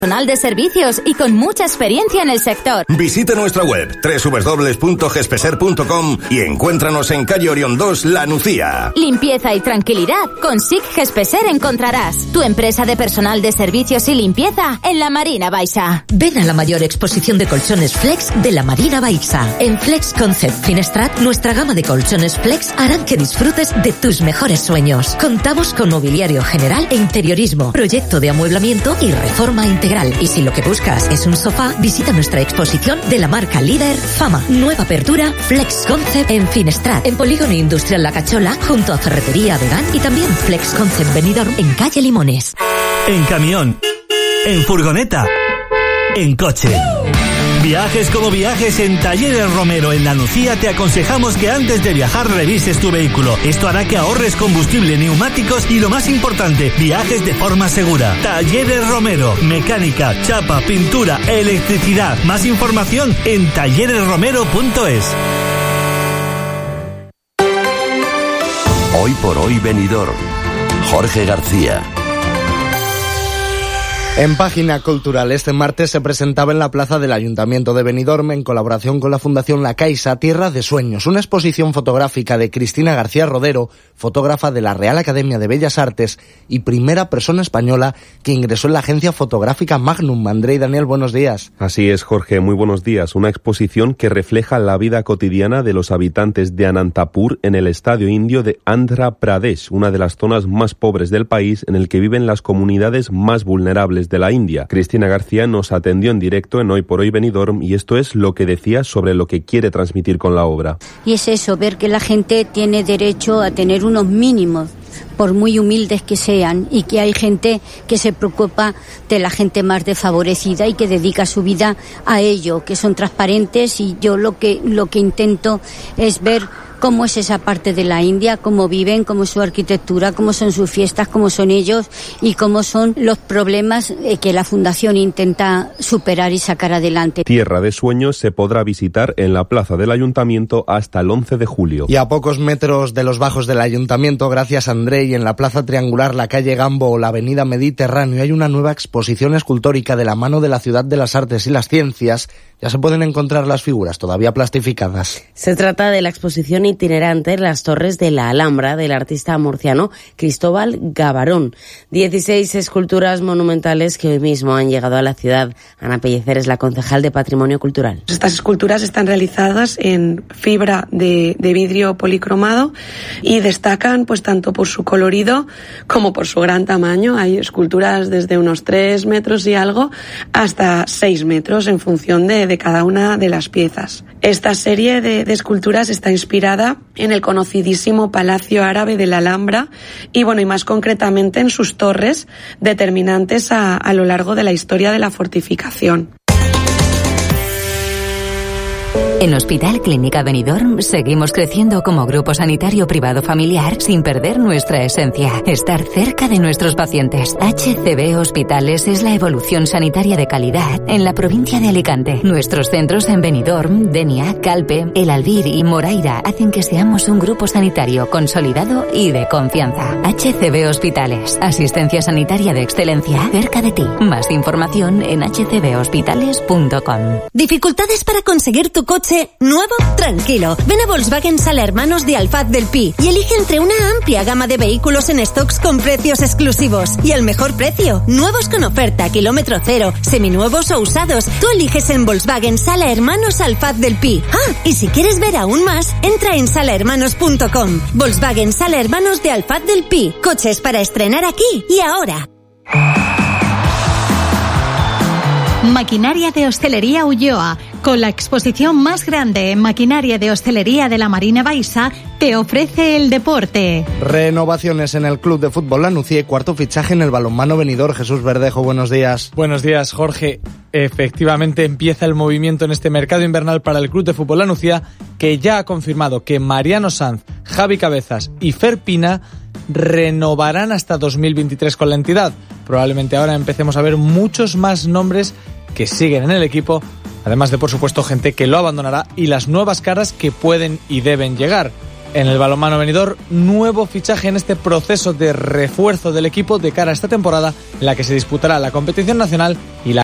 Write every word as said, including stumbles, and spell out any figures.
Personal de servicios y con mucha experiencia en el sector. Visite nuestra web doble u doble u doble u punto gespeser punto com y encuéntranos en calle Orión dos, La Nucía. Limpieza y tranquilidad con S I C Gespeser encontrarás. Tu empresa de personal de servicios y limpieza en la Marina Baixa. Ven a la mayor exposición de colchones Flex de la Marina Baixa. En Flex Concept Finestrat, nuestra gama de colchones Flex harán que disfrutes de tus mejores sueños. Contamos con mobiliario general e interiorismo, proyecto de amueblamiento y reforma integral. Y si lo que buscas es un sofá, visita nuestra exposición de la marca líder Fama. Nueva apertura Flex Concept en Finestrat, en Polígono Industrial La Cachola, junto a Ferretería Vegan, y también Flex Concept Benidorm en calle Limones. En camión, en furgoneta, en coche. Viajes como viajes. En Talleres Romero en La Nucía te aconsejamos que antes de viajar revises tu vehículo. Esto hará que ahorres combustible, neumáticos y, lo más importante, viajes de forma segura. Talleres Romero, mecánica, chapa, pintura, electricidad. Más información en talleres romero punto es. Hoy por hoy Benidorm. Jorge García. En Página Cultural, este martes se presentaba en la plaza del Ayuntamiento de Benidorm, en colaboración con la Fundación La Caixa, Tierra de Sueños, una exposición fotográfica de Cristina García Rodero, fotógrafa de la Real Academia de Bellas Artes y primera persona española que ingresó en la agencia fotográfica Magnum. André y Daniel, buenos días. Así es, Jorge, muy buenos días. Una exposición que refleja la vida cotidiana de los habitantes de Anantapur en el estadio indio de Andhra Pradesh, una de las zonas más pobres del país, en el que viven las comunidades más vulnerables de la India. Cristina García nos atendió en directo en Hoy por Hoy Benidorm y esto es lo que decía sobre lo que quiere transmitir con la obra. Y es eso, ver que la gente tiene derecho a tener unos mínimos, por muy humildes que sean, y que hay gente que se preocupa de la gente más desfavorecida y que dedica su vida a ello, que son transparentes, y yo lo que lo que intento es ver cómo es esa parte de la India, cómo viven, cómo es su arquitectura, cómo son sus fiestas, cómo son ellos y cómo son los problemas que la Fundación intenta superar y sacar adelante. Tierra de Sueños se podrá visitar en la plaza del Ayuntamiento hasta el once de julio. Y a pocos metros de los bajos del Ayuntamiento, gracias a André, y en la plaza triangular, la calle Gambo o la avenida Mediterráneo, hay una nueva exposición escultórica de la mano de la Ciudad de las Artes y las Ciencias. Ya se pueden encontrar las figuras todavía plastificadas. Se trata de la exposición itinerante Las Torres de la Alhambra del artista murciano Cristóbal Gavarón. dieciséis esculturas monumentales que hoy mismo han llegado a la ciudad. Ana Pellecer es la concejal de Patrimonio Cultural. Estas esculturas están realizadas en fibra de, de vidrio policromado y destacan pues tanto por su colorido como por su gran tamaño. Hay esculturas desde unos tres metros y algo hasta seis metros en función de de cada una de las piezas. Esta serie de, de esculturas está inspirada en el conocidísimo Palacio Árabe de la Alhambra y, bueno, y más concretamente en sus torres determinantes a, a lo largo de la historia de la fortificación. En Hospital Clínica Benidorm seguimos creciendo como grupo sanitario privado familiar sin perder nuestra esencia, estar cerca de nuestros pacientes. H C B Hospitales es la evolución sanitaria de calidad en la provincia de Alicante. Nuestros centros en Benidorm, Denia, Calpe, El Albir y Moraira hacen que seamos un grupo sanitario consolidado y de confianza. H C B Hospitales, asistencia sanitaria de excelencia cerca de ti. Más información en h c b hospitales punto com. ¿Dificultades para conseguir tu coche nuevo? Tranquilo. Ven a Volkswagen Sala Hermanos de Alfaz del Pi y elige entre una amplia gama de vehículos en stocks con precios exclusivos y al mejor precio. Nuevos con oferta, kilómetro cero, seminuevos o usados. Tú eliges en Volkswagen Sala Hermanos Alfaz del Pi. Ah, y si quieres ver aún más, entra en sala hermanos punto com. Volkswagen Sala Hermanos de Alfaz del Pi. Coches para estrenar aquí y ahora. Maquinaria de Hostelería Ulloa, con la exposición más grande en maquinaria de hostelería de la Marina Baixa, te ofrece el deporte. Renovaciones en el Club de Fútbol La Nucía y cuarto fichaje en el balonmano Benidorm. Jesús Verdejo, buenos días. Buenos días, Jorge. Efectivamente empieza el movimiento en este mercado invernal para el Club de Fútbol La Nucía, que ya ha confirmado que Mariano Sanz, Javi Cabezas y Fer Pina renovarán hasta dos mil veintitrés con la entidad. Probablemente ahora empecemos a ver muchos más nombres que siguen en el equipo, además de, por supuesto, gente que lo abandonará y las nuevas caras que pueden y deben llegar. En el balonmano Benidorm, nuevo fichaje en este proceso de refuerzo del equipo de cara a esta temporada en la que se disputará la competición nacional y la